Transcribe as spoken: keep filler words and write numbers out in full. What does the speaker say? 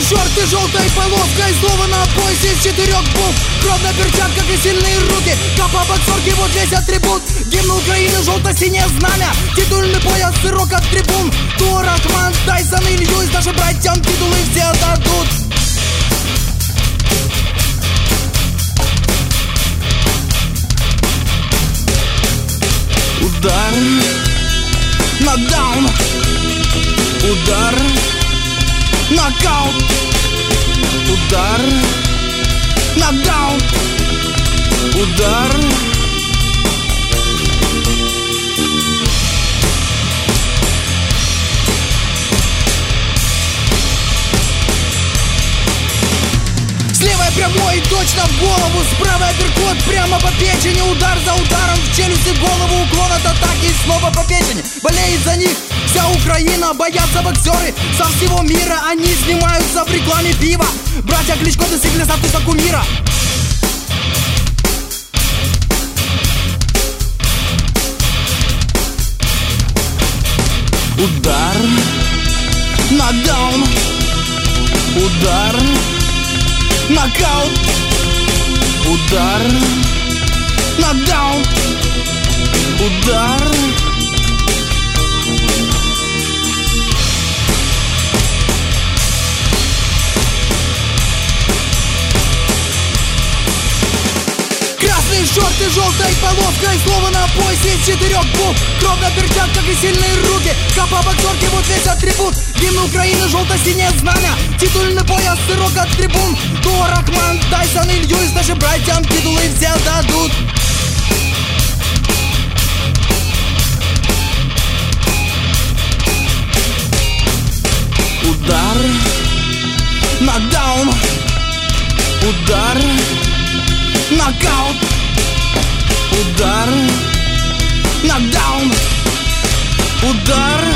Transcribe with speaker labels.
Speaker 1: шорты желтой полоской, слово на поясе из четырех букв. Кровь на перчатках и сильные руки, капа боксерки, вот весь атрибут. Гимн Украины, желто-синее знамя, титульный пояс, сырок от трибун. Туа, Рахман, Тайсон и Льюис, наши братьям титулы все отдадут. Удар, нокдаун, удар, нокаут, удар, нокдаун, удар. Слева прямой, точно в голову, справа апперкот, прямо по печени. Удар за ударом в челюсть и голову, уклон от атаки и снова по печени. Болеет за них вся Украина, боятся боксеры со всего мира. Они снимаются в рекламе пива. Братья Кличко достигли статуса кумира. Удар, нокдаун, удар, нокаут, удар, нокдаун, удар. Красные шорты желтой полоской, слово на поясе из четырех букв. Кровь на перчатках и сильные руки, капа боксерки, вот весь атрибут. Гимн Украины, желто-синее знамя, титульный пояс, сырок от трибун. Туа, Рахман, Тайсон и Льюис, наши братьям титулы все дадут. Удар, нокдаун, удар, нокаут, удар, нокдаун, удар.